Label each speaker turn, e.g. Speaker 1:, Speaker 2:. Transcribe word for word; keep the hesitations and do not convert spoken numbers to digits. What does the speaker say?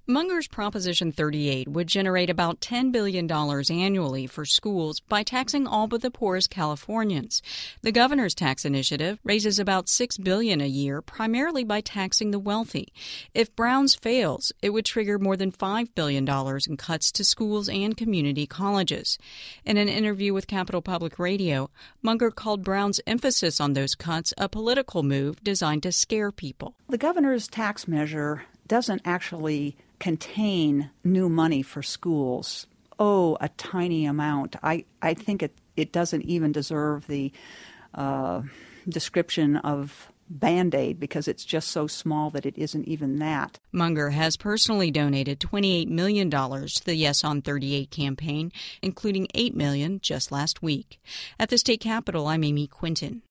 Speaker 1: Munger's Proposition thirty-eight would generate about ten billion dollars annually for schools by taxing all but the poorest Californians. The governor's tax initiative raises about six billion dollars a year, primarily by taxing the wealthy. If Brown's fails, it would trigger more than five billion dollars in cuts to schools and community colleges. In an interview with Capital Public Radio, Munger called Brown's emphasis on those cuts a political move designed to scare people.
Speaker 2: The governor's tax measure doesn't actually contain new money for schools. Oh, a tiny amount. I, I think it, it doesn't even deserve the uh, description of Band-Aid because it's just so small that it isn't even that.
Speaker 1: Munger has personally donated twenty-eight million dollars to the Yes on thirty-eight campaign, including eight million dollars just last week. At the state capitol, I'm Amy Quinton.